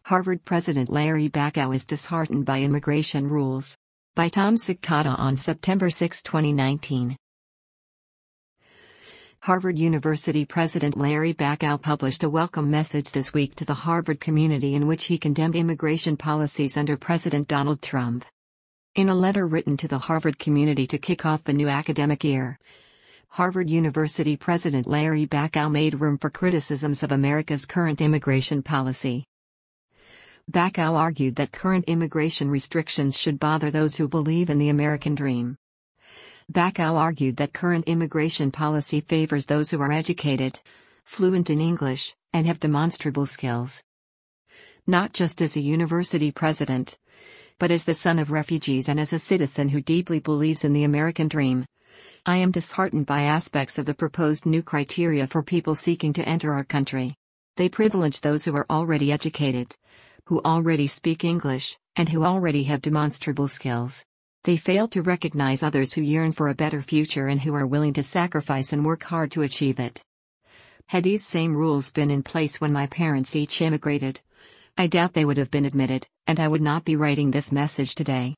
Harvard President Larry Bacow is disheartened by immigration rules. By Tom Cicada on September 6, 2019. Harvard University President Larry Bacow published a welcome message this week to the Harvard community in which he condemned immigration policies under President Donald Trump. In a letter written to the Harvard community to kick off the new academic year, Harvard University President Larry Bacow made room for criticisms of America's current immigration policy. Bacow argued that current immigration restrictions should bother those who believe in the American dream. Bacow argued that current immigration policy favors those who are educated, fluent in English, and have demonstrable skills. Not just as a university president, but as the son of refugees and as a citizen who deeply believes in the American dream, I am disheartened by aspects of the proposed new criteria for people seeking to enter our country. They privilege those who are already educated, who already speak English, and who already have demonstrable skills. They fail to recognize others who yearn for a better future and who are willing to sacrifice and work hard to achieve it. Had these same rules been in place when my parents each immigrated, I doubt they would have been admitted, and I would not be writing this message today.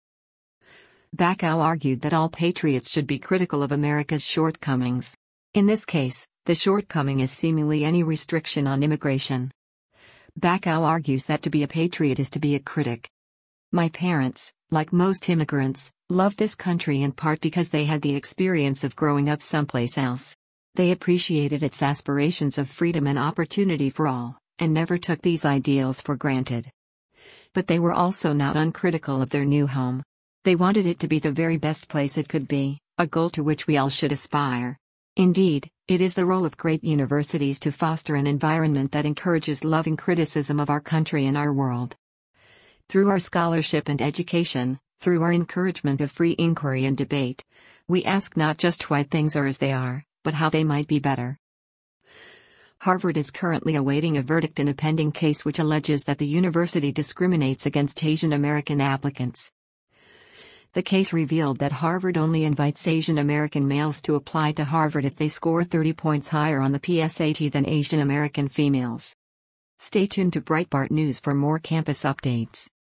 Bacow argued that all patriots should be critical of America's shortcomings. In this case, the shortcoming is seemingly any restriction on immigration. Bacow argues that to be a patriot is to be a critic. My parents, like most immigrants, love this country in part because they had the experience of growing up someplace else. They appreciated its aspirations of freedom and opportunity for all, and never took these ideals for granted. But they were also not uncritical of their new home. They wanted it to be the very best place it could be, a goal to which we all should aspire. Indeed, it is the role of great universities to foster an environment that encourages loving criticism of our country and our world. Through our scholarship and education, through our encouragement of free inquiry and debate, we ask not just why things are as they are, but how they might be better. Harvard is currently awaiting a verdict in a pending case which alleges that the university discriminates against Asian American applicants. The case revealed that Harvard only invites Asian American males to apply to Harvard if they score 30 points higher on the PSAT than Asian American females. Stay tuned to Breitbart News for more campus updates.